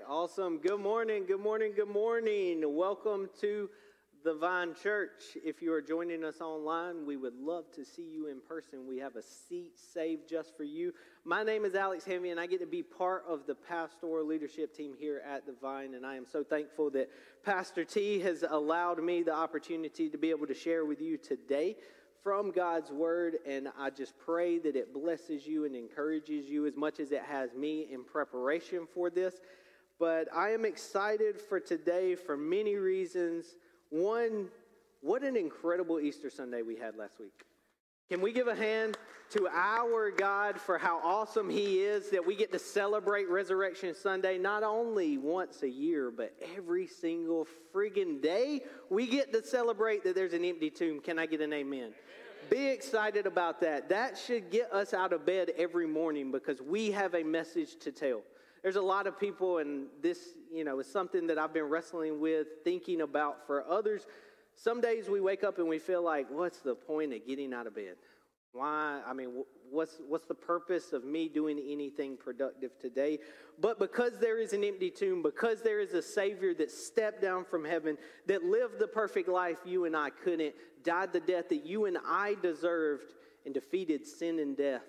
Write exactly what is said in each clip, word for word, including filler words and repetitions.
Awesome. Good morning, good morning, good morning. Welcome to the Vine Church. If you are joining us online, we would love to see you in person. We have a seat saved just for you. My name is Alex Hamby, and I get to be part of the pastoral leadership team here at the Vine, and I am so thankful that Pastor T has allowed me the opportunity to be able to share with you today from God's Word, and I just pray that it blesses you and encourages you as much as it has me in preparation for this. But I am excited for today for many reasons. One, what an incredible Easter Sunday we had last week. Can we give a hand to our God for how awesome He is, that we get to celebrate Resurrection Sunday not only once a year, but every single friggin' day we get to celebrate that there's an empty tomb. Can I get an amen? Amen. Be excited about that. That should get us out of bed every morning because we have a message to tell. There's a lot of people, and this, you know, is something that I've been wrestling with, thinking about for others. Some days we wake up and we feel like, what's the point of getting out of bed? Why? I mean, what's what's the purpose of me doing anything productive today? But because there is an empty tomb, because there is a Savior that stepped down from heaven, that lived the perfect life you and I couldn't, died the death that you and I deserved, and defeated sin and death,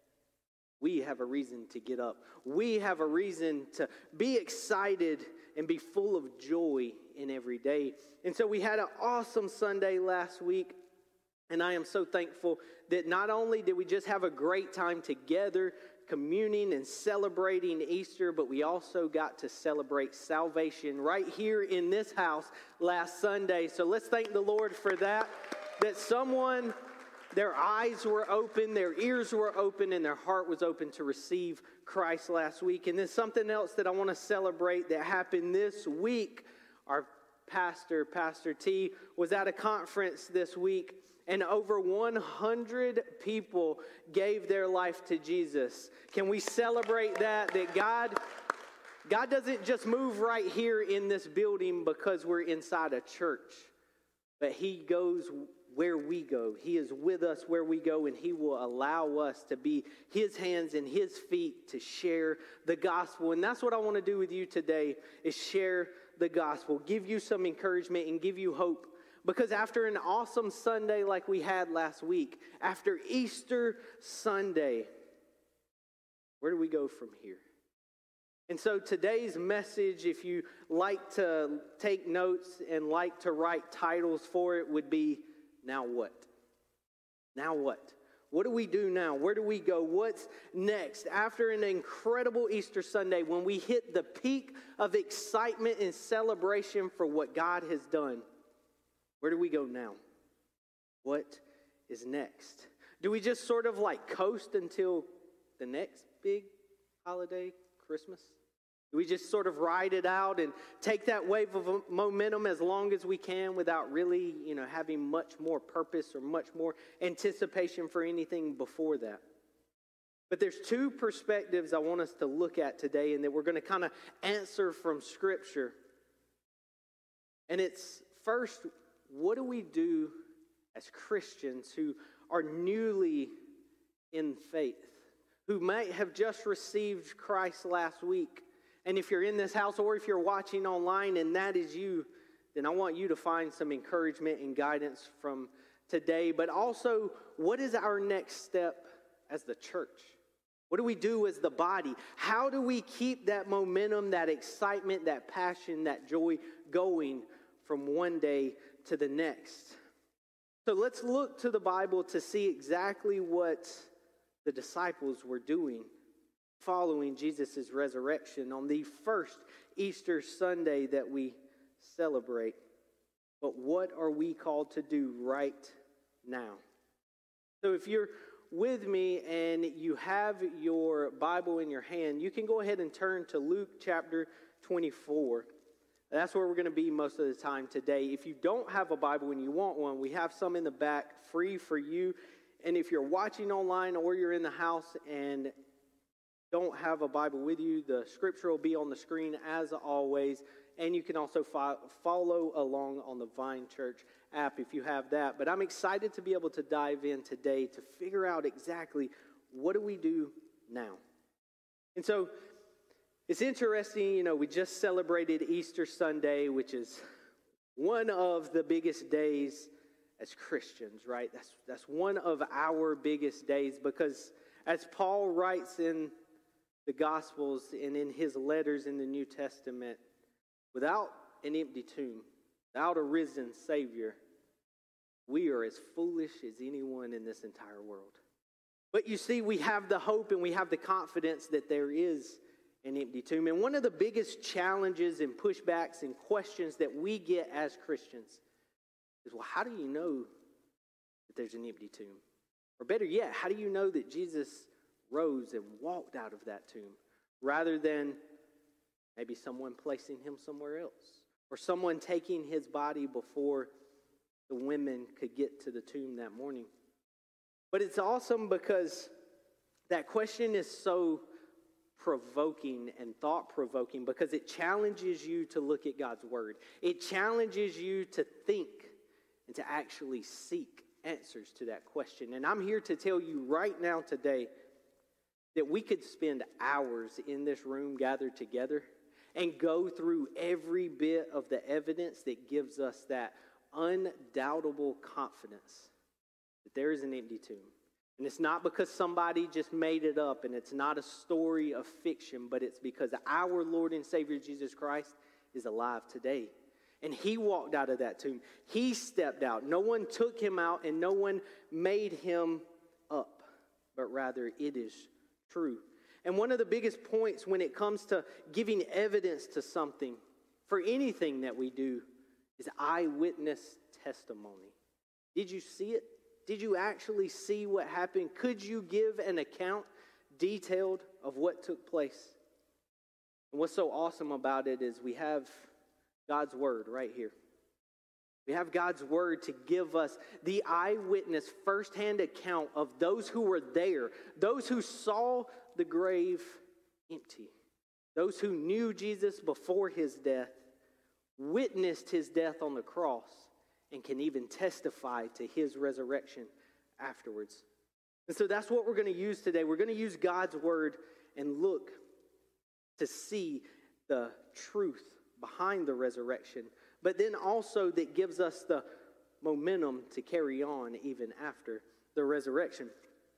we have a reason to get up. We have a reason to be excited and be full of joy in every day. And so we had an awesome Sunday last week. And I am so thankful that not only did we just have a great time together, communing and celebrating Easter, but we also got to celebrate salvation right here in this house last Sunday. So let's thank the Lord for that, that someone, their eyes were open, their ears were open, and their heart was open to receive Christ last week. And then something else that I want to celebrate that happened this week. Our pastor, Pastor T, was at a conference this week, and over one hundred people gave their life to Jesus. Can we celebrate that? That God, God doesn't just move right here in this building because we're inside a church, but He goes where we go. He is with us where we go, and He will allow us to be His hands and His feet to share the gospel. And that's what I want to do with you today, is share the gospel, give you some encouragement and give you hope. Because after an awesome Sunday like we had last week, after Easter Sunday, where do we go from here? And so today's message, if you like to take notes and like to write titles for it, would be, now what? Now what? What do we do now? Where do we go? What's next? After an incredible Easter Sunday, when we hit the peak of excitement and celebration for what God has done, where do we go now? What is next? Do we just sort of like coast until the next big holiday, Christmas? Do we just sort of ride it out and take that wave of momentum as long as we can without really, you know, having much more purpose or much more anticipation for anything before that? But there's two perspectives I want us to look at today, and that we're going to kind of answer from Scripture. And it's first, what do we do as Christians who are newly in faith, who might have just received Christ last week? And if you're in this house or if you're watching online and that is you, then I want you to find some encouragement and guidance from today. But also, what is our next step as the church? What do we do as the body? How do we keep that momentum, that excitement, that passion, that joy going from one day to the next? So let's look to the Bible to see exactly what the disciples were doing following Jesus' resurrection on the first Easter Sunday that we celebrate. But what are we called to do right now? So if you're with me and you have your Bible in your hand, you can go ahead and turn to Luke chapter twenty-four. That's where we're going to be most of the time today. If you don't have a Bible and you want one, we have some in the back free for you. And if you're watching online or you're in the house and don't have a Bible with you, the scripture will be on the screen as always. And you can also fo- follow along on the Vine Church app if you have that. But I'm excited to be able to dive in today to figure out exactly what do we do now. And so It's interesting, you know, we just celebrated Easter Sunday, which is one of the biggest days as Christians, right? That's, that's one of our biggest days because as Paul writes in the Gospels and in his letters in the New Testament, without an empty tomb, without a risen Savior, we are as foolish as anyone in this entire world. But you see, we have the hope and we have the confidence that there is an empty tomb. And one of the biggest challenges and pushbacks and questions that we get as Christians is, well, how do you know that there's an empty tomb? Or better yet, how do you know that Jesus rose and walked out of that tomb rather than maybe someone placing him somewhere else or someone taking his body before the women could get to the tomb that morning? But it's awesome because that question is so provoking and thought-provoking because it challenges you to look at God's word. It challenges you to think and to actually seek answers to that question. And I'm here to tell you right now today that we could spend hours in this room gathered together and go through every bit of the evidence that gives us that undoubtable confidence that there is an empty tomb. And it's not because somebody just made it up and it's not a story of fiction, but it's because our Lord and Savior Jesus Christ is alive today. And he walked out of that tomb. He stepped out. No one took him out and no one made him up, but rather it is true. And one of the biggest points when it comes to giving evidence to something for anything that we do is eyewitness testimony. Did you see it? Did you actually see what happened? Could you give an account detailed of what took place? And what's so awesome about it is we have God's word right here. We have God's word to give us the eyewitness firsthand account of those who were there, those who saw the grave empty, those who knew Jesus before his death, witnessed his death on the cross, and can even testify to his resurrection afterwards. And so that's what we're going to use today. We're going to use God's word and look to see the truth behind the resurrection, but then also that gives us the momentum to carry on even after the resurrection.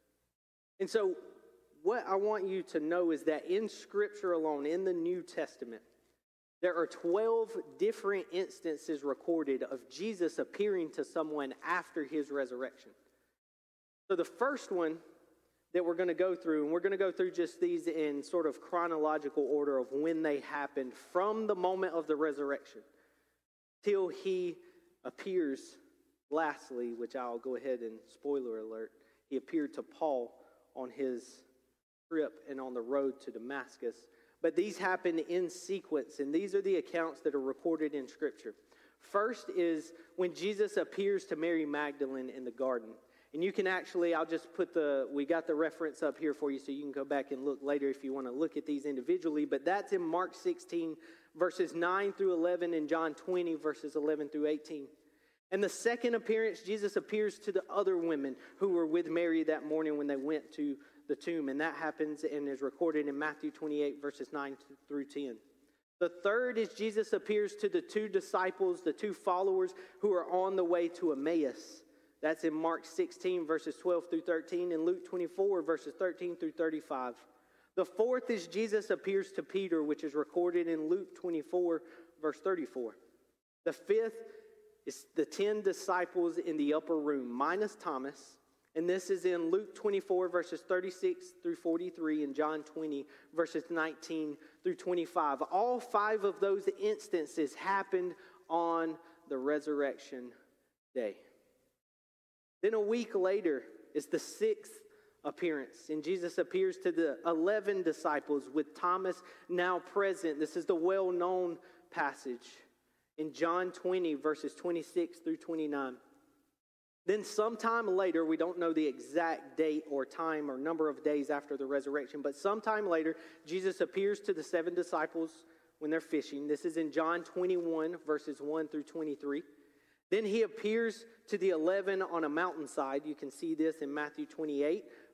And so what I want you to know is that in Scripture alone, in the New Testament, there are twelve different instances recorded of Jesus appearing to someone after his resurrection. So the first one that we're going to go through, and we're going to go through just these in sort of chronological order of when they happened from the moment of the resurrection till he appears lastly, which I'll go ahead and spoiler alert, he appeared to Paul on his trip and on the road to Damascus. But these happen in sequence, and these are the accounts that are recorded in Scripture. First is when Jesus appears to Mary Magdalene in the garden. And you can actually, I'll just put the, we got the reference up here for you so you can go back and look later if you want to look at these individually. But that's in Mark sixteen, verses nine through eleven, and John twenty, verses eleven through eighteen. And the second appearance, Jesus appears to the other women who were with Mary that morning when they went to the tomb. And that happens and is recorded in Matthew twenty-eight, verses nine through ten. The third is Jesus appears to the two disciples, the two followers who are on the way to Emmaus. That's in Mark sixteen, verses twelve through thirteen, and Luke twenty-four, verses thirteen through thirty-five. The fourth is Jesus appears to Peter, which is recorded in Luke twenty-four, verse thirty-four. The fifth is the ten disciples in the upper room, minus Thomas, and this is in Luke twenty-four, verses thirty-six through forty-three, and John twenty, verses nineteen through twenty-five. All five of those instances happened on the resurrection day. Then a week later is the sixth appearance, and Jesus appears to the eleven disciples with Thomas now present. This is the well-known passage in John twenty, verses twenty-six through twenty-nine. Then sometime later, we don't know the exact date or time or number of days after the resurrection, but sometime later, Jesus appears to the seven disciples when they're fishing. This is in John twenty-one, verses one through twenty-three. Then he appears to the eleven on a mountainside. You can see this in Matthew twenty-eight,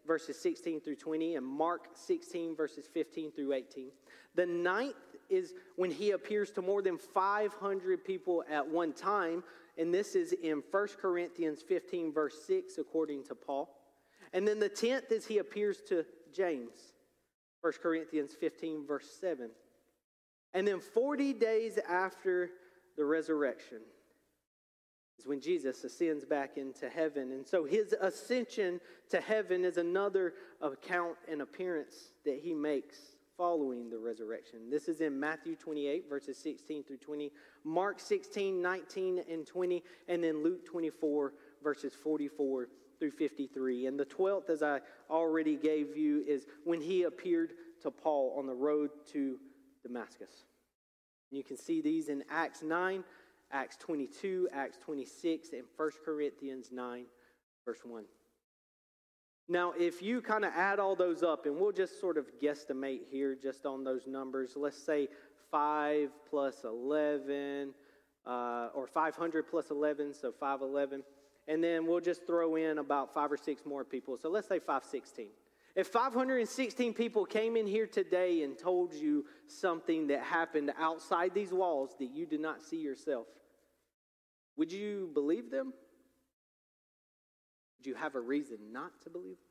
verses sixteen through twenty, and Mark sixteen, verses fifteen through eighteen. The ninth is when he appears to more than five hundred people at one time, and this is in First Corinthians fifteen, verse six, according to Paul. And then the tenth is he appears to James, First Corinthians fifteen, verse seven. And then forty days after the resurrection is when Jesus ascends back into heaven. And so his ascension to heaven is another account and appearance that he makes following the resurrection. This is in Matthew twenty-eight, verses sixteen through twenty, Mark sixteen, nineteen and twenty, and then Luke twenty-four, verses forty-four through fifty-three. And the twelfth, as I already gave you, is when he appeared to Paul on the road to Damascus. And you can see these in Acts nine, Acts twenty-two, Acts twenty-six, and First Corinthians nine, verse one. Now, if you kind of add all those up, and we'll just sort of guesstimate here just on those numbers. Let's say five plus eleven, uh, or five hundred plus eleven, so five eleven. And then we'll just throw in about five or six more people. So let's say five sixteen. If five hundred sixteen people came in here today and told you something that happened outside these walls that you did not see yourself, would you believe them? Would you have a reason not to believe them?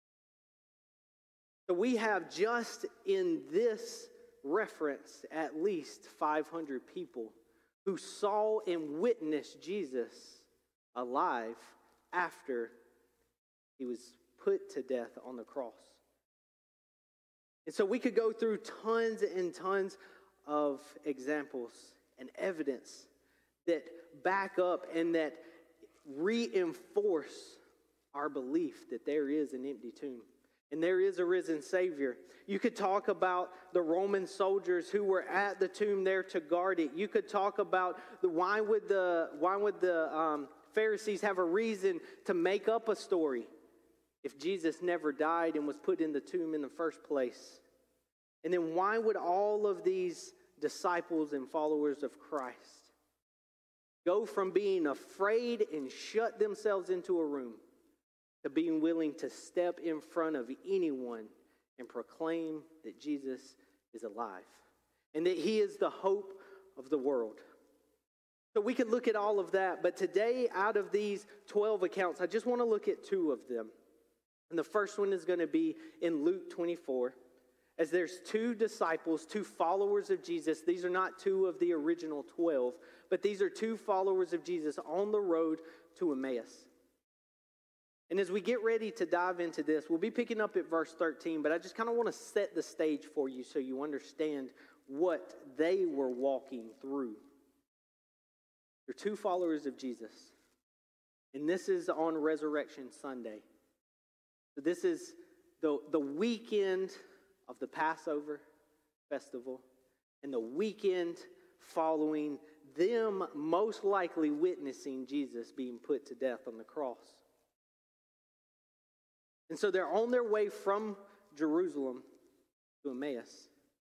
So we have just in this reference at least five hundred people who saw and witnessed Jesus alive after he was put to death on the cross. And so we could go through tons and tons of examples and evidence that back up and that reinforce our belief that there is an empty tomb and there is a risen Savior. You could talk about the Roman soldiers who were at the tomb there to guard it. You could talk about the why would the why would the um, Pharisees have a reason to make up a story if Jesus never died and was put in the tomb in the first place? And then why would all of these disciples and followers of Christ go from being afraid and shut themselves into a room to being willing to step in front of anyone and proclaim that Jesus is alive and that he is the hope of the world? So we could look at all of that, but today out of these twelve accounts, I just want to look at two of them. And the first one is going to be in Luke twenty-four, as there's two disciples, two followers of Jesus. These are not two of the original twelve, but these are two followers of Jesus on the road to Emmaus. And as we get ready to dive into this, we'll be picking up at verse thirteen, but I just kind of want to set the stage for you so you understand what they were walking through. They're two followers of Jesus, and this is on Resurrection Sunday. So this is the, the weekend of the Passover festival and the weekend following them most likely witnessing Jesus being put to death on the cross. And so they're on their way from Jerusalem to Emmaus.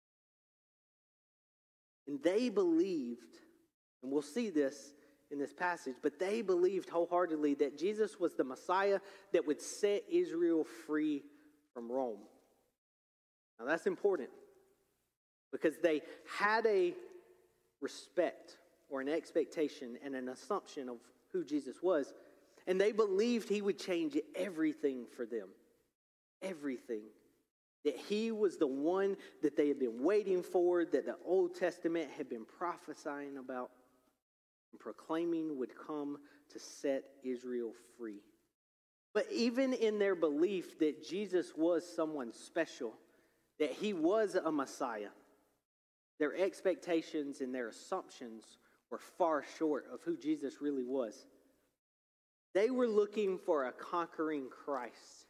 And they believed, and we'll see this in this passage, but they believed wholeheartedly that Jesus was the Messiah that would set Israel free from Rome. Now that's important because they had a respect or an expectation and an assumption of who Jesus was, and they believed he would change everything for them. Everything. That he was the one that they had been waiting for, that the Old Testament had been prophesying about and proclaiming would come to set Israel free. But even in their belief that Jesus was someone special, that he was a Messiah, their expectations and their assumptions were far short of who Jesus really was. They were looking for a conquering Christ,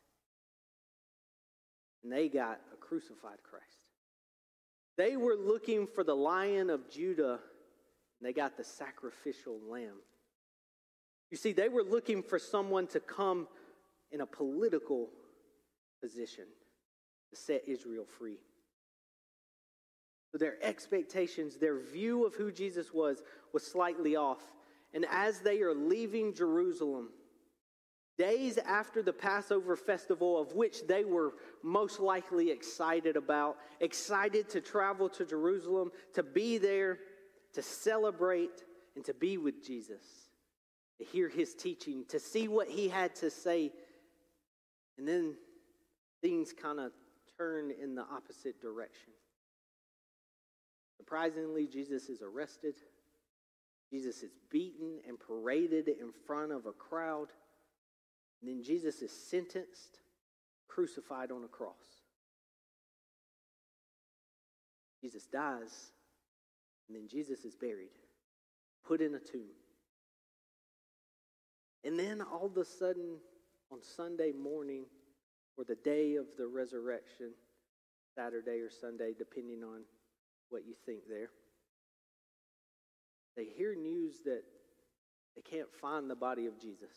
and they got a crucified Christ. They were looking for the Lion of Judah, and they got the sacrificial lamb. You see, they were looking for someone to come in a political position to set Israel free. So their expectations, their view of who Jesus was, was slightly off. And as they are leaving Jerusalem, days after the Passover festival, of which they were most likely excited about, excited to travel to Jerusalem, to be there, to celebrate, and to be with Jesus, to hear his teaching, to see what he had to say. And then things kind of turn in the opposite direction. Surprisingly, Jesus is arrested. Jesus is beaten and paraded in front of a crowd. And then Jesus is sentenced, crucified on a cross. Jesus dies, and then Jesus is buried, put in a tomb. And then all of a sudden, on Sunday morning, or the day of the resurrection, Saturday or Sunday, depending on what you think there, they hear news that they can't find the body of Jesus.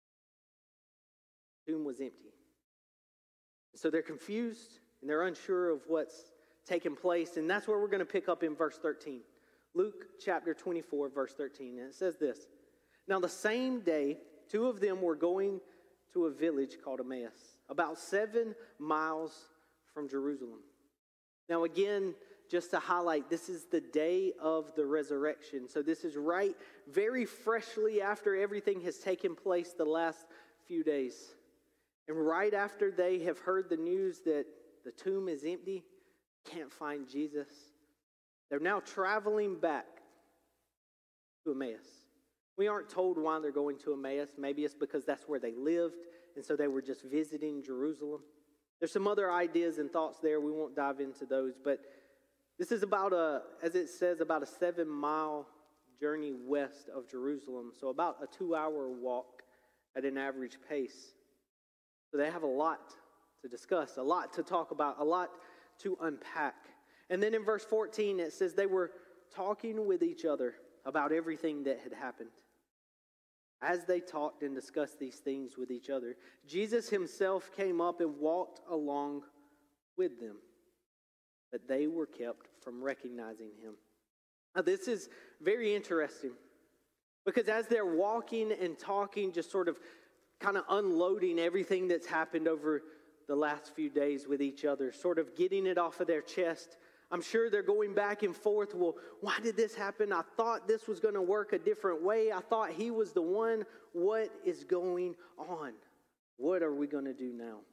The tomb was empty. So they're confused and they're unsure of what's taken place. And that's where we're going to pick up in verse thirteen. Luke chapter twenty-four, verse thirteen. And it says this: Now the same day, two of them were going to a village called Emmaus, about seven miles from Jerusalem. Now again, just to highlight, this is the day of the resurrection. So this is right very freshly after everything has taken place the last few days. And right after they have heard the news that the tomb is empty, can't find Jesus, they're now traveling back to Emmaus. We aren't told why they're going to Emmaus. Maybe it's because that's where they lived, and so they were just visiting Jerusalem. There's some other ideas and thoughts there. We won't dive into those, but this is about a, as it says, about a seven-mile journey west of Jerusalem, so about a two-hour walk at an average pace. So they have a lot to discuss, a lot to talk about, a lot to unpack. And then in verse fourteen, it says they were talking with each other about everything that had happened. As they talked and discussed these things with each other, Jesus himself came up and walked along with them, but they were kept from recognizing him. Now, this is very interesting because as they're walking and talking, just sort of kind of unloading everything that's happened over the last few days with each other, sort of getting it off of their chest, I'm sure they're going back and forth. Well, why did this happen? I thought this was going to work a different way. I thought he was the one. What is going on? What are we going to do now?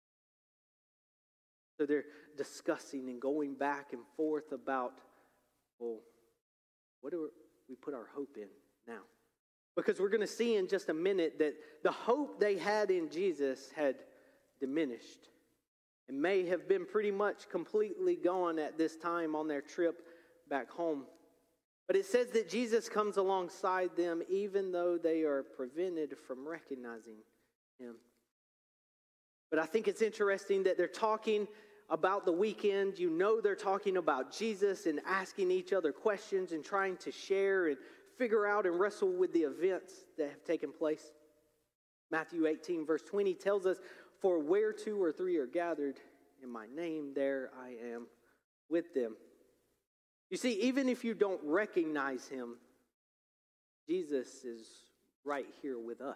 So they're discussing and going back and forth about, well, what do we put our hope in now? Because we're going to see in just a minute that the hope they had in Jesus had diminished. And may have been pretty much completely gone at this time on their trip back home. But it says that Jesus comes alongside them even though they are prevented from recognizing him. But I think it's interesting that they're talking about the weekend. You know they're talking about Jesus and asking each other questions and trying to share and figure out and wrestle with the events that have taken place. Matthew eighteen verse twenty tells us, "For where two or three are gathered in my name, there I am with them." You see, even if you don't recognize him, Jesus is right here with us.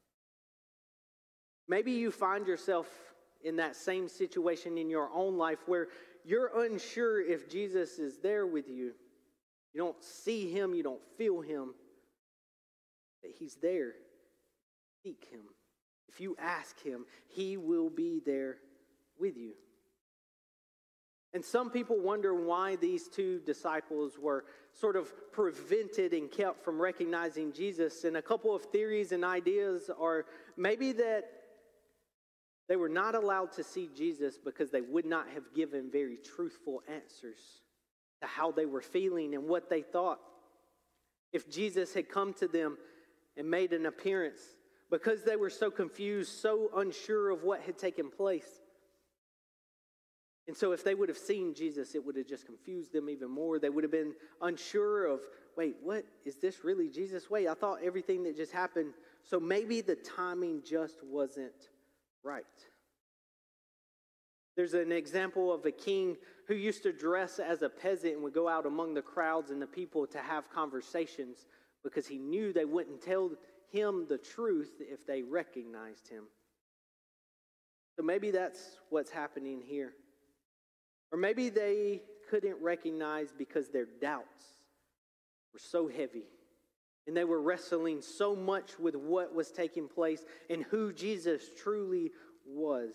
Maybe you find yourself in that same situation in your own life where you're unsure if Jesus is there with you. You don't see him, you don't feel him, but he's there. Seek him. If you ask him, he will be there with you. And some people wonder why these two disciples were sort of prevented and kept from recognizing Jesus. And a couple of theories and ideas are maybe that they were not allowed to see Jesus because they would not have given very truthful answers to how they were feeling and what they thought. If Jesus had come to them and made an appearance, because they were so confused, so unsure of what had taken place. And so if they would have seen Jesus, it would have just confused them even more. They would have been unsure of, wait, what? Is this really Jesus? Wait, I thought everything that just happened. So maybe the timing just wasn't right. There's an example of a king who used to dress as a peasant and would go out among the crowds and the people to have conversations because he knew they wouldn't tell him the truth if they recognized him. So maybe that's what's happening here. Or maybe they couldn't recognize because their doubts were so heavy. And they were wrestling so much with what was taking place and who Jesus truly was.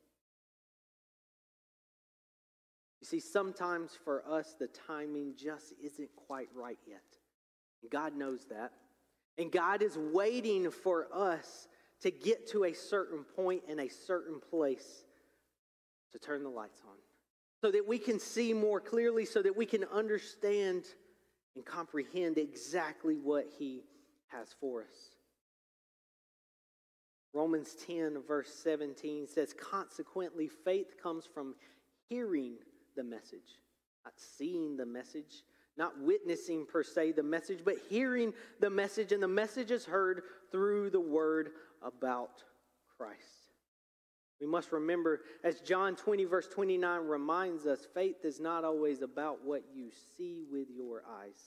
You see, sometimes for us, the timing just isn't quite right yet. And God knows that. And God is waiting for us to get to a certain point in a certain place to turn the lights on, so that we can see more clearly, so that we can understand and comprehend exactly what he has for us. Romans ten, verse seventeen says, consequently, faith comes from hearing the message, not seeing the message, not witnessing per se the message, but hearing the message, and the message is heard through the word about Christ. We must remember, as John twenty, verse twenty-nine reminds us, faith is not always about what you see with your eyes.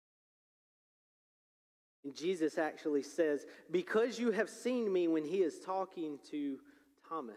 And Jesus actually says, because you have seen me, when he is talking to Thomas,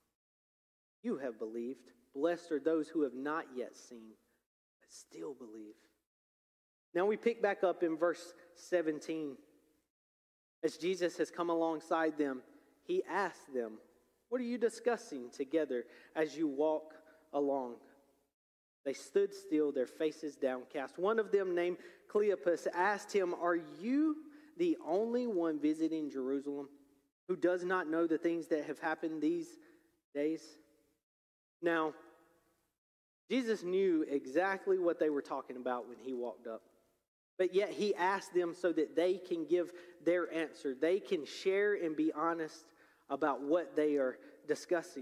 you have believed. Blessed are those who have not yet seen, but still believe. Now we pick back up in verse seventeen. As Jesus has come alongside them, he asked them, what are you discussing together as you walk along? They stood still, their faces downcast. One of them, named Cleopas, asked him, are you the only one visiting Jerusalem who does not know the things that have happened these days? Now, Jesus knew exactly what they were talking about when he walked up. But yet he asked them so that they can give their answer. They can share and be honest about what they are discussing.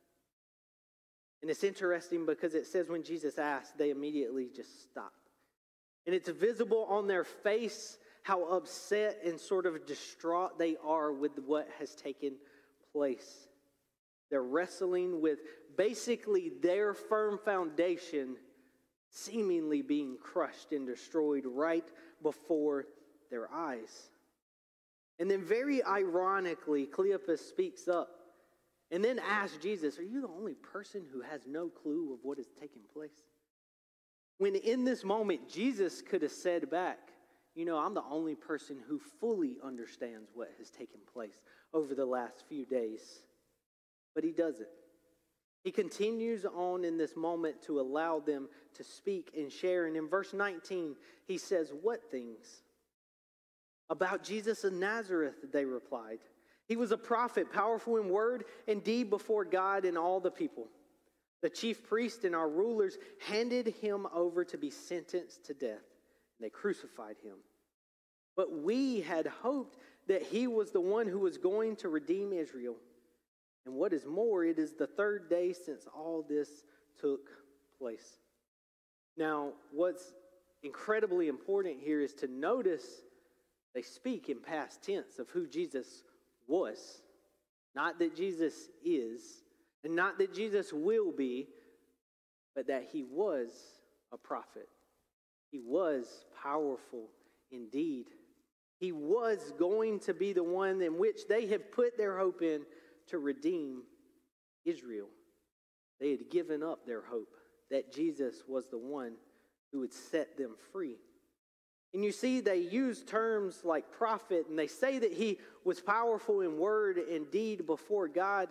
And it's interesting because it says when Jesus asked, they immediately just stopped. And it's visible on their face how upset and sort of distraught they are with what has taken place. They're wrestling with basically their firm foundation seemingly being crushed and destroyed right before their eyes. And then very ironically, Cleopas speaks up and then asks Jesus, are you the only person who has no clue of what is taking place? When in this moment, Jesus could have said back, you know, I'm the only person who fully understands what has taken place over the last few days. But he doesn't. He continues on in this moment to allow them to speak and share. And in verse nineteen, he says, what things? About Jesus of Nazareth, they replied. He was a prophet, powerful in word and deed before God and all the people. The chief priest and our rulers handed him over to be sentenced to death. And they crucified him. But we had hoped that he was the one who was going to redeem Israel. And what is more, it is the third day since all this took place. Now, what's incredibly important here is to notice they speak in past tense of who Jesus was. Not that Jesus is, and not that Jesus will be, but that he was a prophet. He was powerful indeed. He was going to be the one in which they had put their hope in to redeem Israel. They had given up their hope that Jesus was the one who would set them free. And you see, they use terms like prophet, and they say that he was powerful in word and deed before God.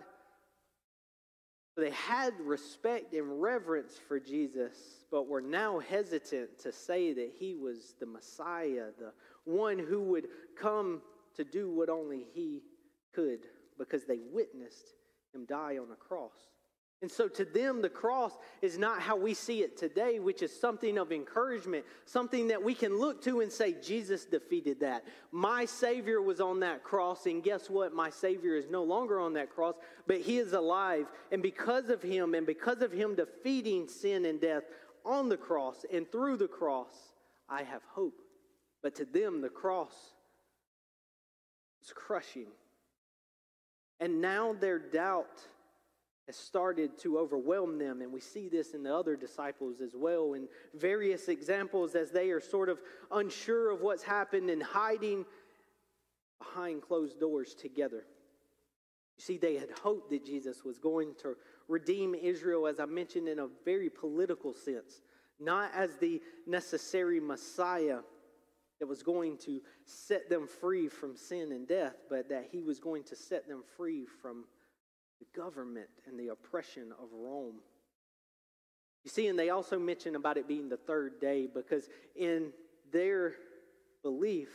They had respect and reverence for Jesus, but were now hesitant to say that he was the Messiah, the one who would come to do what only he could, because they witnessed him die on a cross. And so to them, the cross is not how we see it today, which is something of encouragement, something that we can look to and say, Jesus defeated that. My Savior was on that cross, and guess what? My Savior is no longer on that cross, but he is alive. And because of him, and because of him defeating sin and death on the cross and through the cross, I have hope. But to them, the cross is crushing. And now their doubt has started to overwhelm them, and we see this in the other disciples as well in various examples as they are sort of unsure of what's happened and hiding behind closed doors together. You see, they had hoped that Jesus was going to redeem Israel, as I mentioned, in a very political sense, not as the necessary Messiah that was going to set them free from sin and death, but that he was going to set them free from the government and the oppression of Rome. You see, and they also mention about it being the third day, because in their belief,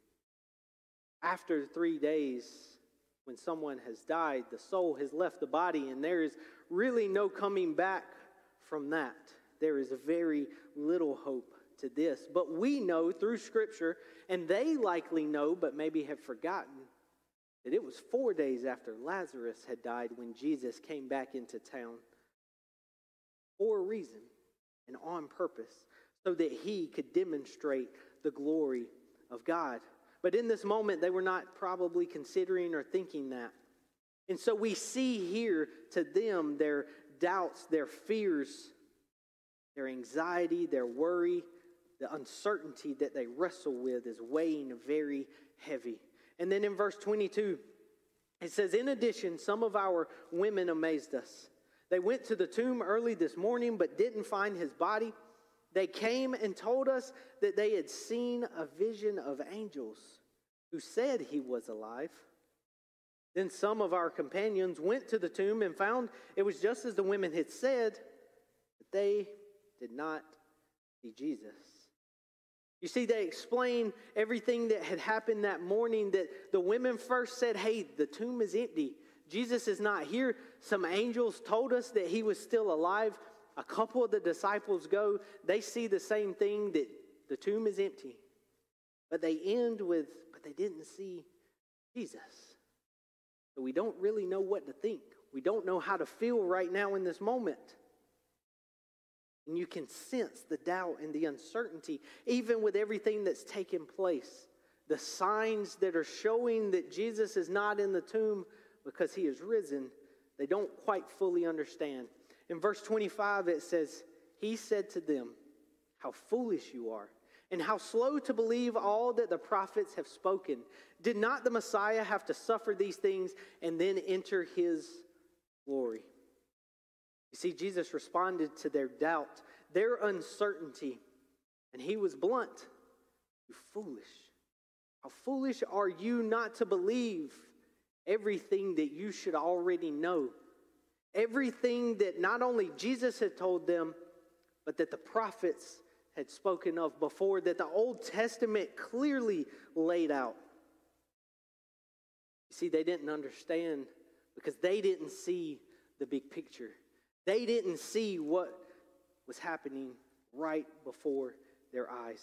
after three days, when someone has died, the soul has left the body, and there is really no coming back from that. There is very little hope to this. But we know through Scripture, and they likely know, but maybe have forgotten, that it was four days after Lazarus had died when Jesus came back into town for a reason and on purpose, so that he could demonstrate the glory of God. But in this moment, they were not probably considering or thinking that. And so we see here to them their doubts, their fears, their anxiety, their worry, the uncertainty that they wrestle with is weighing very heavy. And then in verse twenty-two, it says, in addition, some of our women amazed us. They went to the tomb early this morning but didn't find his body. They came and told us that they had seen a vision of angels who said he was alive. Then some of our companions went to the tomb and found it was just as the women had said, but they did not see Jesus. You see, they explain everything that had happened that morning, that the women first said, hey, the tomb is empty. Jesus is not here. Some angels told us that he was still alive. A couple of the disciples go, they see the same thing, that the tomb is empty. But they end with, but they didn't see Jesus. So we don't really know what to think. We don't know how to feel right now in this moment. And you can sense the doubt and the uncertainty, even with everything that's taken place. The signs that are showing that Jesus is not in the tomb because he is risen, they don't quite fully understand. In verse twenty-five, it says, he said to them, how foolish you are, and how slow to believe all that the prophets have spoken. Did not the Messiah have to suffer these things and then enter his glory? You see, Jesus responded to their doubt, their uncertainty, and he was blunt. You foolish. How foolish are you not to believe everything that you should already know? Everything that not only Jesus had told them, but that the prophets had spoken of before, that the Old Testament clearly laid out. You see, they didn't understand because they didn't see the big picture. They didn't see what was happening right before their eyes.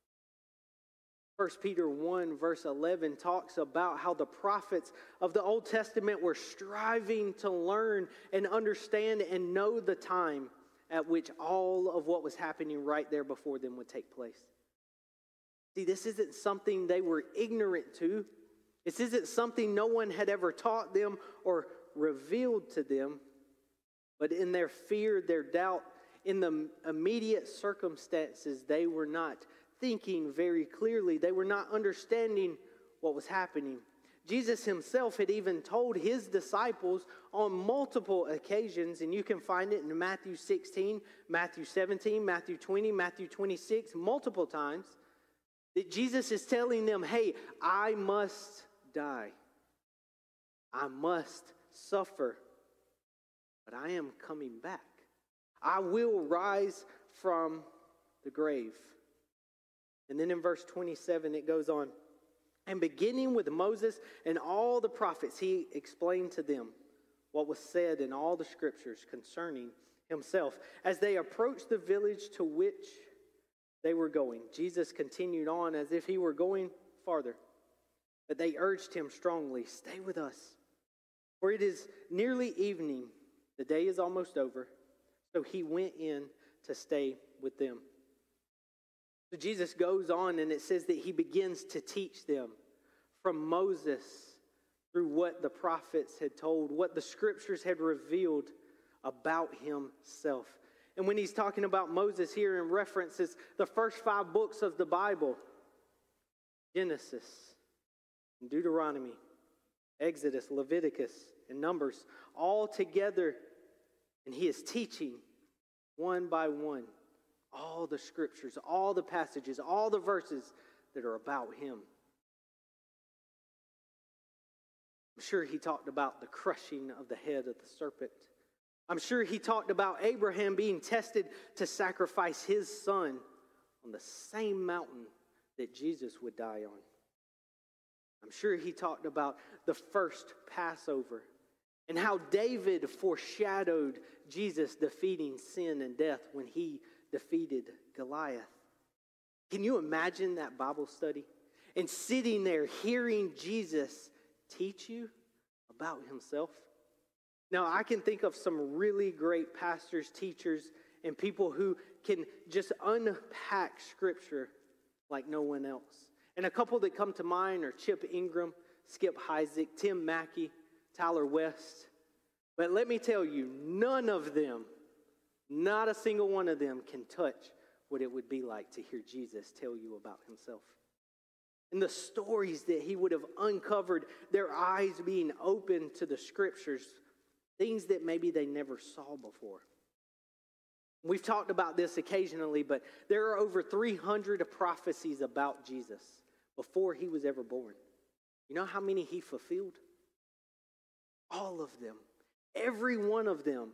First Peter one verse eleven talks about how the prophets of the Old Testament were striving to learn and understand and know the time at which all of what was happening right there before them would take place. See, this isn't something they were ignorant to. This isn't something no one had ever taught them or revealed to them. But in their fear, their doubt, in the immediate circumstances, they were not thinking very clearly. They were not understanding what was happening. Jesus himself had even told his disciples on multiple occasions, and you can find it in Matthew sixteen, Matthew seventeen, Matthew twenty, Matthew twenty-six, multiple times, that Jesus is telling them, hey, I must die. I must suffer, but I am coming back. I will rise from the grave. And then in verse twenty-seven, it goes on, and beginning with Moses and all the prophets, he explained to them what was said in all the scriptures concerning himself. As they approached the village to which they were going, Jesus continued on as if he were going farther. But they urged him strongly, stay with us, for it is nearly evening. The day is almost over. So he went in to stay with them. So Jesus goes on, and it says that he begins to teach them from Moses through what the prophets had told, what the scriptures had revealed about himself. And when he's talking about Moses here in references, the first five books of the Bible, Genesis, Deuteronomy, Exodus, Leviticus, and Numbers, all together. And he is teaching one by one all the scriptures, all the passages, all the verses that are about him. I'm sure he talked about the crushing of the head of the serpent. I'm sure he talked about Abraham being tested to sacrifice his son on the same mountain that Jesus would die on. I'm sure he talked about the first Passover and how David foreshadowed Jesus defeating sin and death when he defeated Goliath. Can you imagine that Bible study? And sitting there hearing Jesus teach you about himself? Now, I can think of some really great pastors, teachers, and people who can just unpack Scripture like no one else. And a couple that come to mind are Chip Ingram, Skip Heitzig, Tim Mackey, Tyler West. But let me tell you, none of them, not a single one of them can touch what it would be like to hear Jesus tell you about himself. And the stories that he would have uncovered, their eyes being open to the Scriptures, things that maybe they never saw before. We've talked about this occasionally, but there are over three hundred prophecies about Jesus before he was ever born. You know how many he fulfilled? All of them. Every one of them.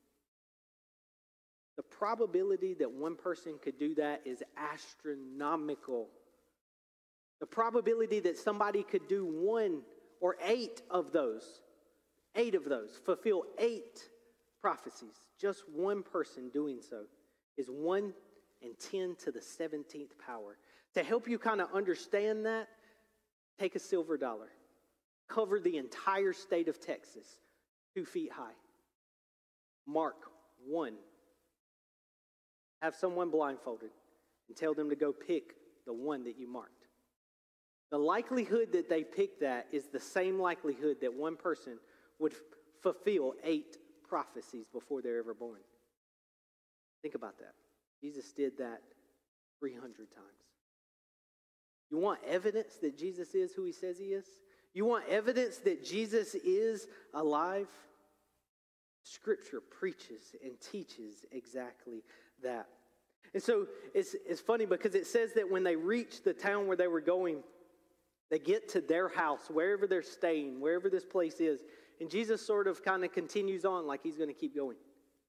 The probability that one person could do that is astronomical. The probability that somebody could do one or eight of those, eight of those, fulfill eight prophecies, just one person doing so, is one in ten to the seventeenth power. To help you kind of understand that, take a silver dollar. Cover the entire state of Texas, two feet high. Mark one. Have someone blindfolded and tell them to go pick the one that you marked. The likelihood that they pick that is the same likelihood that one person would f- fulfill eight prophecies before they're ever born. Think about that. Jesus did that three hundred times. You want evidence that Jesus is who he says he is? You want evidence that Jesus is alive? Scripture preaches and teaches exactly that. And so it's, it's funny because it says that when they reached the town where they were going, they get to their house, wherever they're staying, wherever this place is, and Jesus sort of kind of continues on like he's going to keep going.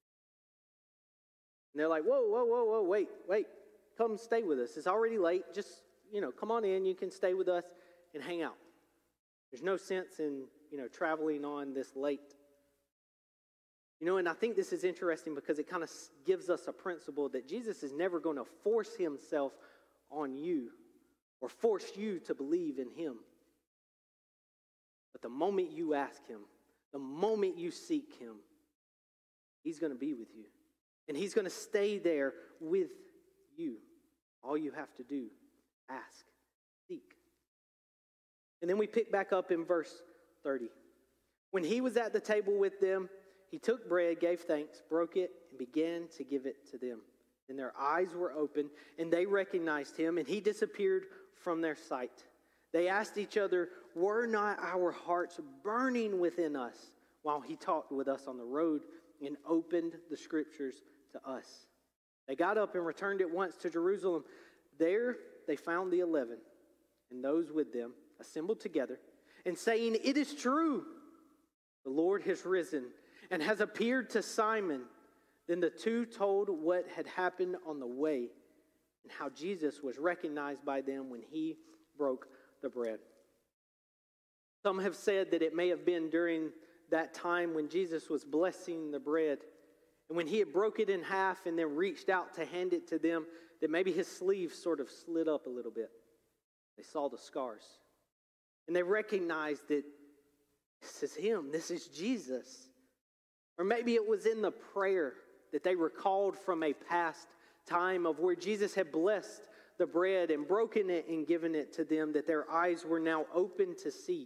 And they're like, whoa, whoa, whoa, whoa, wait, wait, come stay with us. It's already late. Just, you know, come on in. You can stay with us and hang out. There's no sense in, you know, traveling on this late. You know, and I think this is interesting because it kind of gives us a principle that Jesus is never going to force himself on you or force you to believe in him. But the moment you ask him, the moment you seek him, he's going to be with you. And he's going to stay there with you. All you have to do, ask, seek. And then we pick back up in verse thirty. When he was at the table with them, he took bread, gave thanks, broke it, and began to give it to them. And their eyes were open, and they recognized him, and he disappeared from their sight. They asked each other, were not our hearts burning within us while he talked with us on the road and opened the Scriptures to us? They got up and returned at once to Jerusalem. There they found the eleven and those with them assembled together and saying, it is true, the Lord has risen and has appeared to Simon. Then the two told what had happened on the way and how Jesus was recognized by them when he broke the bread. Some have said that it may have been during that time when Jesus was blessing the bread, and when he had broke it in half and then reached out to hand it to them, that maybe his sleeve sort of slid up a little bit. They saw the scars. And they recognized that this is him, this is Jesus. Or maybe it was in the prayer that they recalled from a past time of where Jesus had blessed the bread and broken it and given it to them, that their eyes were now open to see.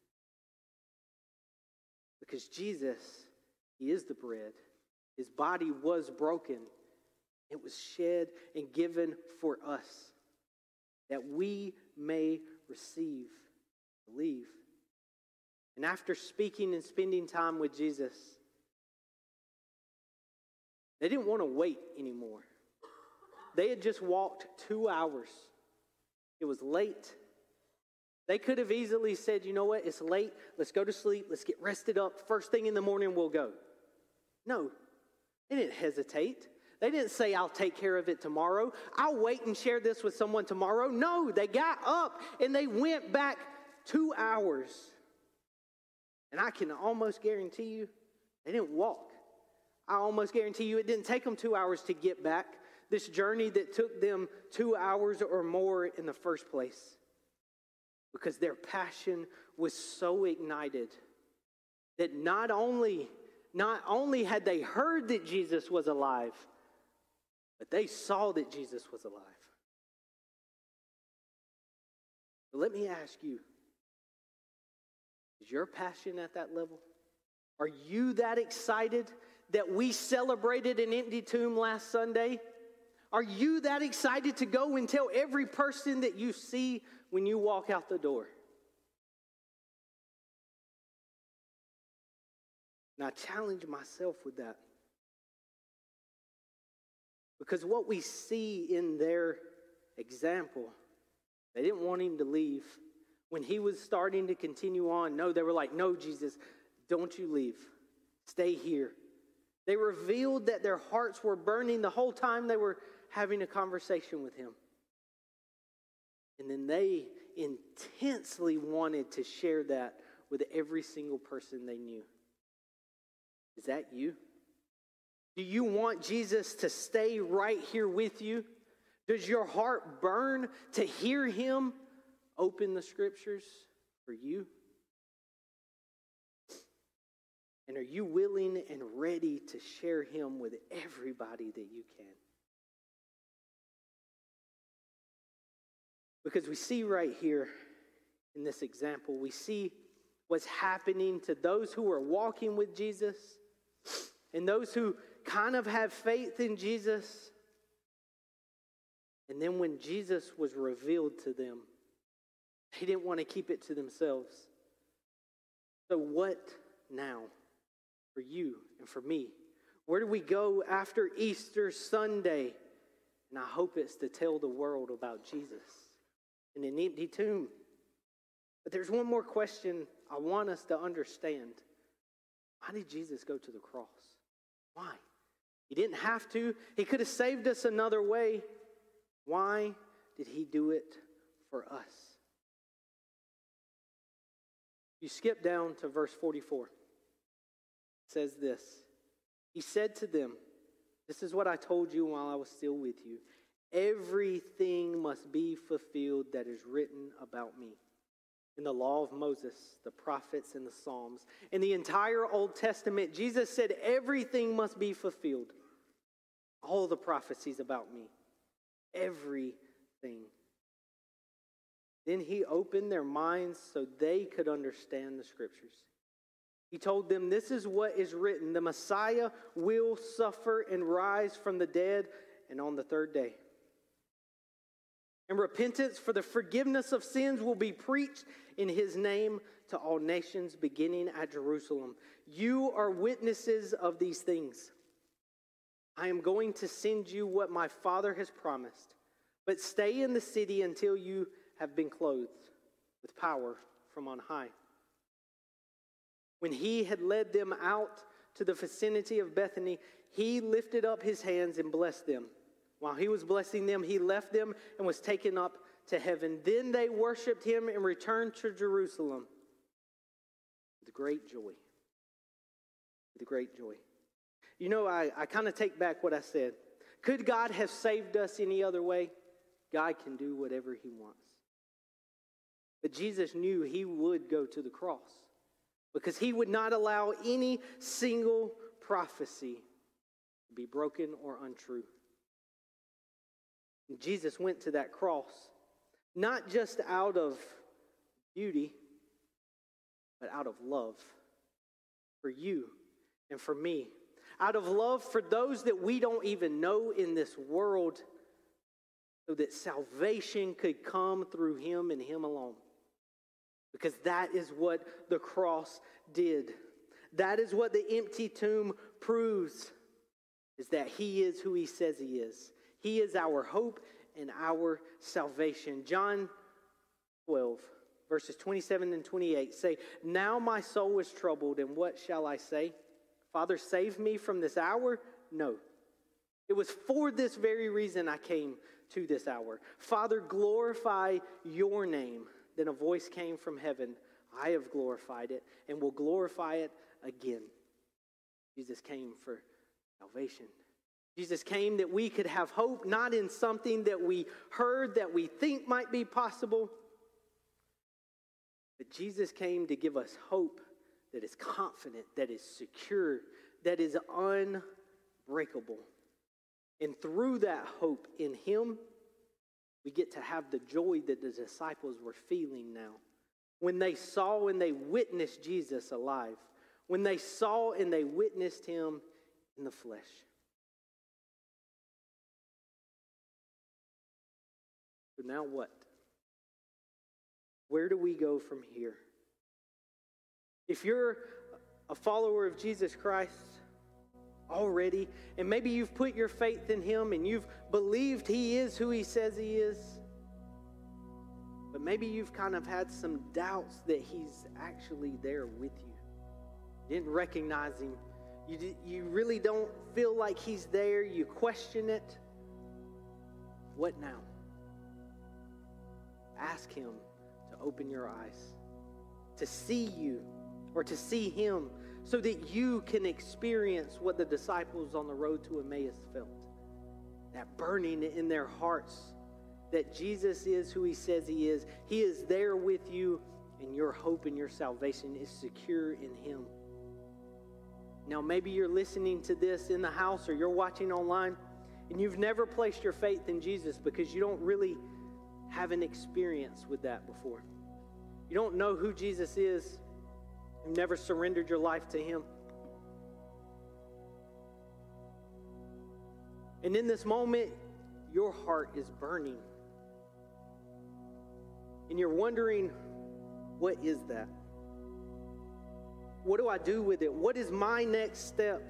Because Jesus, he is the bread. His body was broken. It was shed and given for us, that we may receive to leave. And after speaking and spending time with Jesus, they didn't want to wait anymore. They had just walked two hours. It was late. They could have easily said, you know what, it's late. Let's go to sleep. Let's get rested up. First thing in the morning, we'll go. No, they didn't hesitate. They didn't say, I'll take care of it tomorrow. I'll wait and share this with someone tomorrow. No, they got up and they went back two hours. And I can almost guarantee you, they didn't walk. I almost guarantee you it didn't take them two hours to get back. This journey that took them two hours or more in the first place. Because their passion was so ignited that not only, not only had they heard that Jesus was alive, but they saw that Jesus was alive. But let me ask you, is your passion at that level? Are you that excited that we celebrated an empty tomb last Sunday? Are you that excited to go and tell every person that you see when you walk out the door? And I challenge myself with that. Because what we see in their example, they didn't want him to leave. When he was starting to continue on, no, they were like, no, Jesus, don't you leave. Stay here. They revealed that their hearts were burning the whole time they were having a conversation with him. And then they intensely wanted to share that with every single person they knew. Is that you? Do you want Jesus to stay right here with you? Does your heart burn to hear him open the scriptures for you? And are you willing and ready to share him with everybody that you can? Because we see right here in this example, we see what's happening to those who are walking with Jesus and those who kind of have faith in Jesus. And then when Jesus was revealed to them, they didn't want to keep it to themselves. So what now for you and for me? Where do we go after Easter Sunday? And I hope it's to tell the world about Jesus in an empty tomb. But there's one more question I want us to understand. Why did Jesus go to the cross? Why? He didn't have to. He could have saved us another way. Why did he do it for us? You skip down to verse forty-four. It says this. He said to them, this is what I told you while I was still with you. Everything must be fulfilled that is written about me in the law of Moses, the prophets, and the Psalms. In the entire Old Testament, Jesus said everything must be fulfilled. All the prophecies about me. Everything. Then he opened their minds so they could understand the scriptures. He told them, this is what is written. The Messiah will suffer and rise from the dead, and on the third day. And repentance for the forgiveness of sins will be preached in his name to all nations, beginning at Jerusalem. You are witnesses of these things. I am going to send you what my Father has promised, but stay in the city until you have been clothed with power from on high. When he had led them out to the vicinity of Bethany, he lifted up his hands and blessed them. While he was blessing them, he left them and was taken up to heaven. Then they worshiped him and returned to Jerusalem with great joy. With great joy. You know, I, I kind of take back what I said. Could God have saved us any other way? God can do whatever he wants. But Jesus knew he would go to the cross because he would not allow any single prophecy to be broken or untrue. And Jesus went to that cross, not just out of beauty, but out of love for you and for me. Out of love for those that we don't even know in this world, so that salvation could come through him and him alone. Because that is what the cross did. That is what the empty tomb proves, is that he is who he says he is. He is our hope and our salvation. John twelve, verses twenty-seven and twenty-eight say, "Now my soul is troubled, and what shall I say? Father, save me from this hour? No. It was for this very reason I came to this hour. Father, glorify your name." Then a voice came from heaven. "I have glorified it and will glorify it again." Jesus came for salvation. Jesus came that we could have hope, not in something that we heard that we think might be possible, but Jesus came to give us hope that is confident, that is secure, that is unbreakable. And through that hope in him, we get to have the joy that the disciples were feeling now. When they saw and they witnessed Jesus alive. When they saw and they witnessed him in the flesh. So now what? Where do we go from here? If you're a follower of Jesus Christ already, and maybe you've put your faith in him and you've believed he is who he says he is, but maybe you've kind of had some doubts that he's actually there with you. You didn't recognize him. You, did, you really don't feel like he's there. You question it. What now? Ask him to open your eyes, to see you or to see him, so that you can experience what the disciples on the road to Emmaus felt. That burning in their hearts that Jesus is who he says he is. He is there with you, and your hope and your salvation is secure in him. Now, maybe you're listening to this in the house or you're watching online, and you've never placed your faith in Jesus because you don't really have an experience with that before. You don't know who Jesus is. You've never surrendered your life to him. And in this moment, your heart is burning. And you're wondering, what is that? What do I do with it? What is my next step?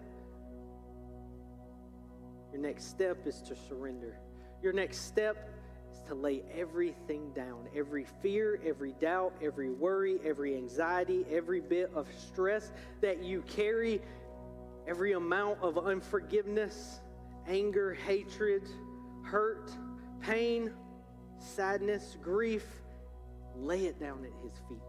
Your next step is to surrender. Your next step is to lay everything down. Every fear, every doubt, every worry, every anxiety, every bit of stress that you carry, every amount of unforgiveness, anger, hatred, hurt, pain, sadness, grief, lay it down at his feet.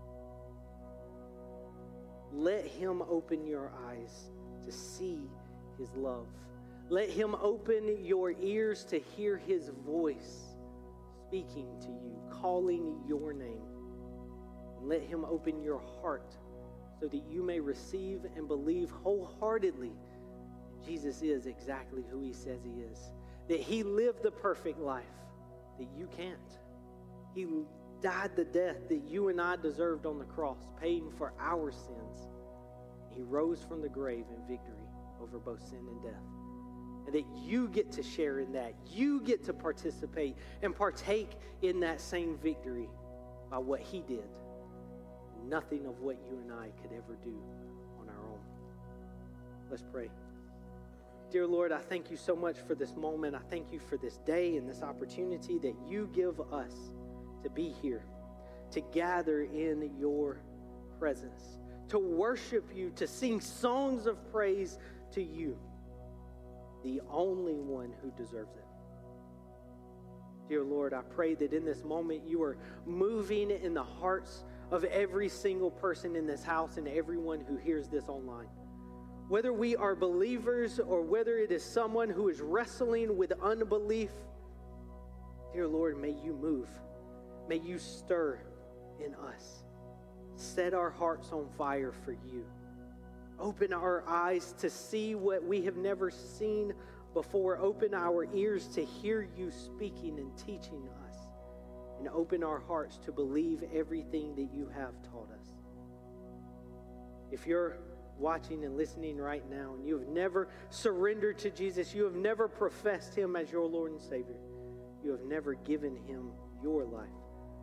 Let him open your eyes to see his love. Let him open your ears to hear his voice speaking to you, calling your name. And let him open your heart so that you may receive and believe wholeheartedly that Jesus is exactly who he says he is. That he lived the perfect life that you can't. He died the death that you and I deserved on the cross, paying for our sins. He rose from the grave in victory over both sin and death. And that you get to share in that. You get to participate and partake in that same victory by what he did. Nothing of what you and I could ever do on our own. Let's pray. Dear Lord, I thank you so much for this moment. I thank you for this day and this opportunity that you give us to be here, to gather in your presence, to worship you, to sing songs of praise to you, the only one who deserves it. Dear Lord, I pray that in this moment you are moving in the hearts of every single person in this house and everyone who hears this online. Whether we are believers or whether it is someone who is wrestling with unbelief, dear Lord, may you move. May you stir in us. Set our hearts on fire for you. Open our eyes to see what we have never seen before. Open our ears to hear you speaking and teaching us. And open our hearts to believe everything that you have taught us. If you're watching and listening right now and you have never surrendered to Jesus, you have never professed him as your Lord and Savior, you have never given him your life,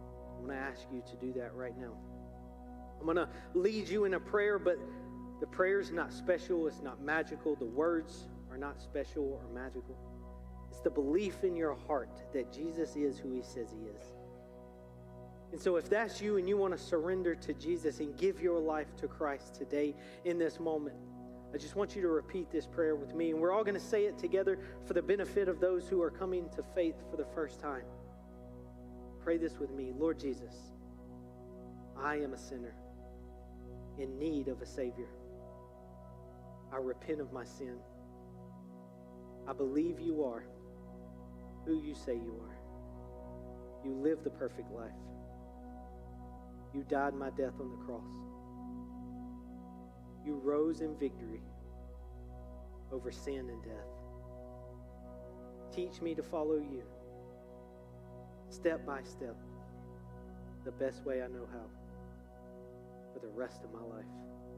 I want to ask you to do that right now. I'm going to lead you in a prayer, but the prayer is not special. It's not magical. The words are not special or magical. It's the belief in your heart that Jesus is who he says he is. And so if that's you and you want to surrender to Jesus and give your life to Christ today in this moment, I just want you to repeat this prayer with me. And we're all going to say it together for the benefit of those who are coming to faith for the first time. Pray this with me. Lord Jesus, I am a sinner in need of a Savior. I repent of my sin. I believe you are who you say you are. You lived the perfect life. You died my death on the cross. You rose in victory over sin and death. Teach me to follow you step by step, the best way I know how, for the rest of my life.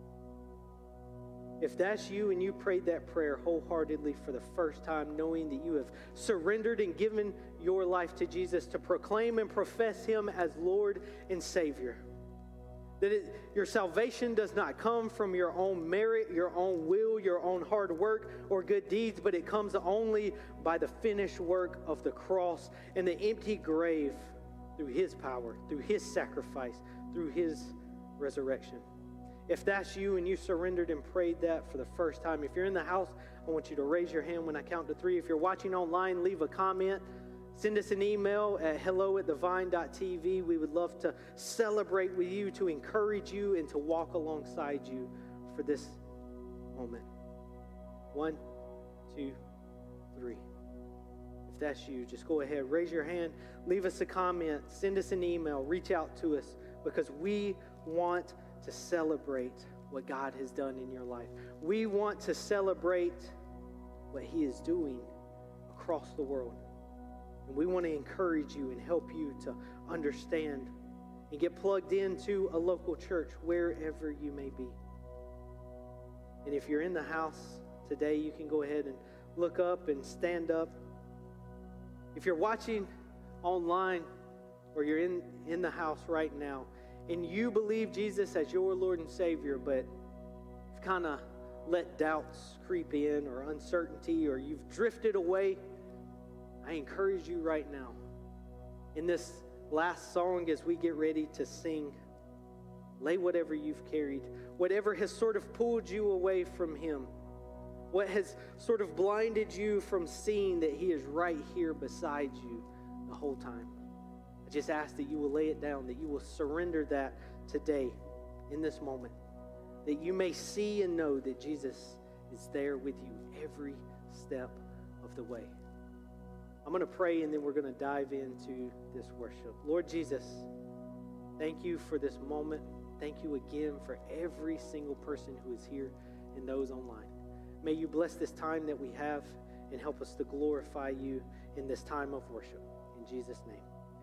If that's you and you prayed that prayer wholeheartedly for the first time, knowing that you have surrendered and given your life to Jesus to proclaim and profess him as Lord and Savior, that it, your salvation does not come from your own merit, your own will, your own hard work or good deeds, but it comes only by the finished work of the cross and the empty grave through his power, through his sacrifice, through his resurrection. If that's you and you surrendered and prayed that for the first time, if you're in the house, I want you to raise your hand when I count to three. If you're watching online, leave a comment. Send us an email at hello at the vine dot t v. We would love to celebrate with you, to encourage you, and to walk alongside you for this moment. One, two, three. If that's you, just go ahead, raise your hand, leave us a comment, send us an email, reach out to us, because we want to celebrate what God has done in your life. We want to celebrate what he is doing across the world. And we want to encourage you and help you to understand and get plugged into a local church wherever you may be. And if you're in the house today, you can go ahead and look up and stand up. If you're watching online or you're in, in the house right now and you believe Jesus as your Lord and Savior, but you've kind of let doubts creep in or uncertainty, or you've drifted away, I encourage you right now, in this last song as we get ready to sing, lay whatever you've carried, whatever has sort of pulled you away from him, what has sort of blinded you from seeing that he is right here beside you the whole time. I just ask that you will lay it down, that you will surrender that today in this moment, that you may see and know that Jesus is there with you every step of the way. I'm going to pray, and then we're going to dive into this worship. Lord Jesus, thank you for this moment. Thank you again for every single person who is here and those online. May you bless this time that we have and help us to glorify you in this time of worship. In Jesus' name.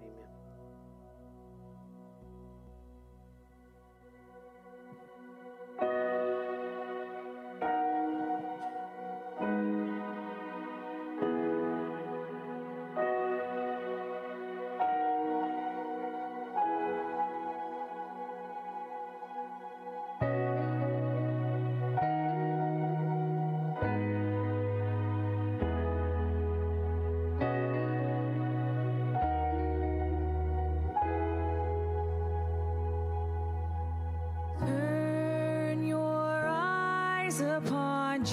Upon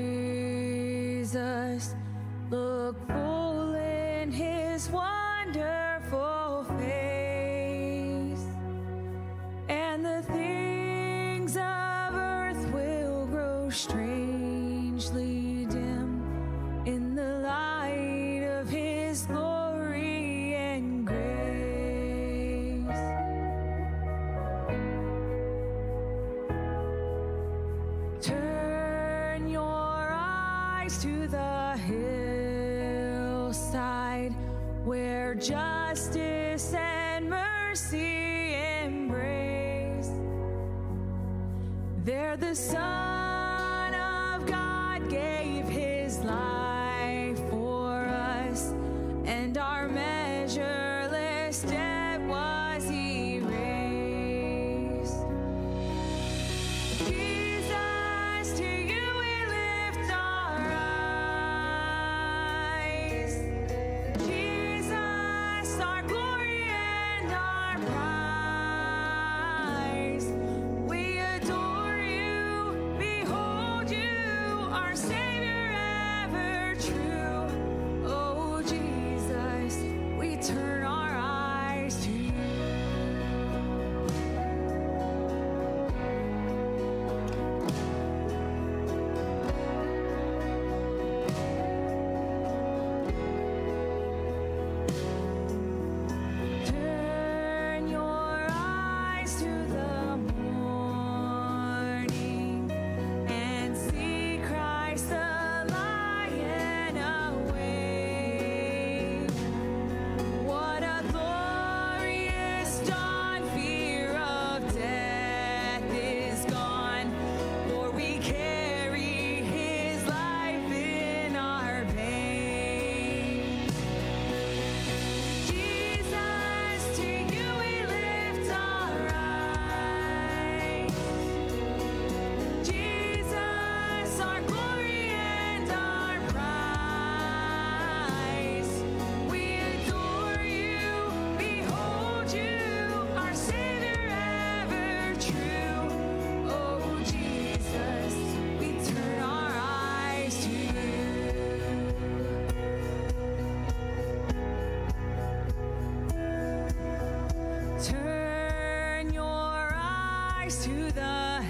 Jesus, look full in his wonderful face, and the things of earth will grow strangely dim in the light of his glory and grace. Turn your eyes to the hillside where justice and mercy embrace. There the Son of God gave his life for us, and our measureless debt was he rise to the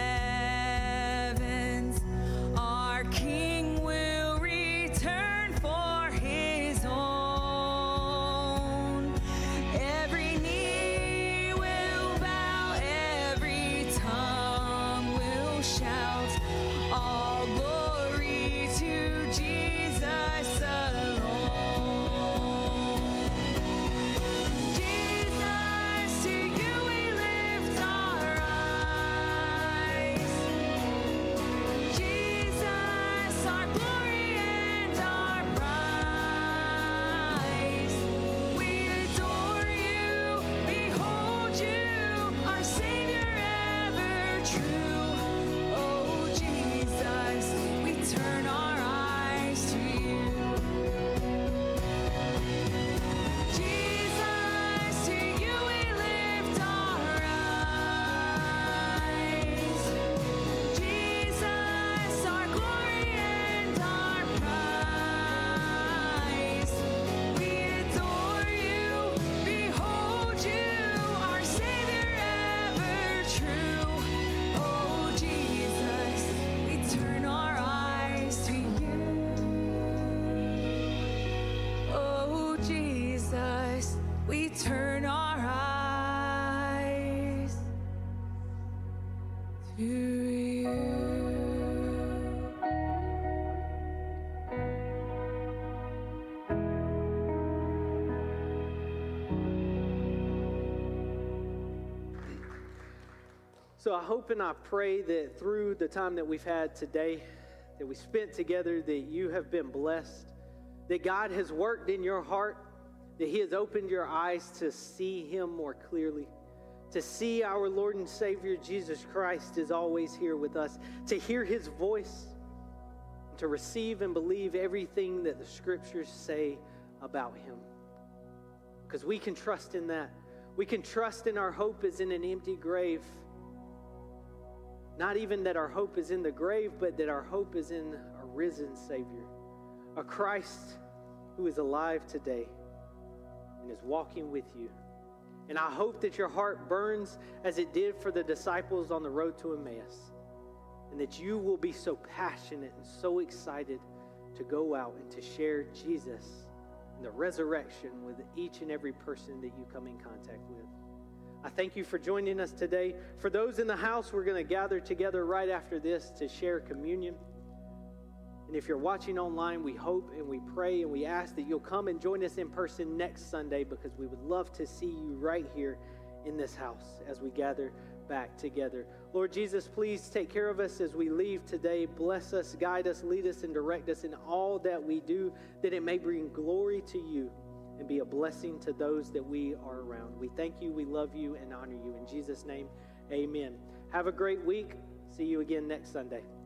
heavens. Our King will return for his own. Every knee will bow, every tongue will shout, all glory to Jesus alone. Jesus, to you we lift our eyes. Jesus, our glory and our prize. We adore you, behold you, our Savior ever true. Oh Jesus, we turn our eyes to you. Jesus, to you we lift our eyes. Jesus, our glory and our prize. We adore you, behold you, our Savior ever true. Oh Jesus, we turn our eyes to you. Oh Jesus, we turn our eyes to you. So I hope and I pray that through the time that we've had today, that we spent together, that you have been blessed, that God has worked in your heart, that he has opened your eyes to see him more clearly, to see our Lord and Savior Jesus Christ is always here with us, to hear his voice, to receive and believe everything that the scriptures say about him. Because we can trust in that. We can trust in our hope is in an empty grave. Not even that our hope is in the grave, but that our hope is in a risen Savior, a Christ who is alive today and is walking with you. And I hope that your heart burns as it did for the disciples on the road to Emmaus, and that you will be so passionate and so excited to go out and to share Jesus and the resurrection with each and every person that you come in contact with. I thank you for joining us today. For those in the house, we're going to gather together right after this to share communion. And if you're watching online, we hope and we pray and we ask that you'll come and join us in person next Sunday, because we would love to see you right here in this house as we gather back together. Lord Jesus, please take care of us as we leave today. Bless us, guide us, lead us, and direct us in all that we do, that it may bring glory to you and be a blessing to those that we are around. We thank you, we love you, and honor you. In Jesus' name, amen. Have a great week. See you again next Sunday.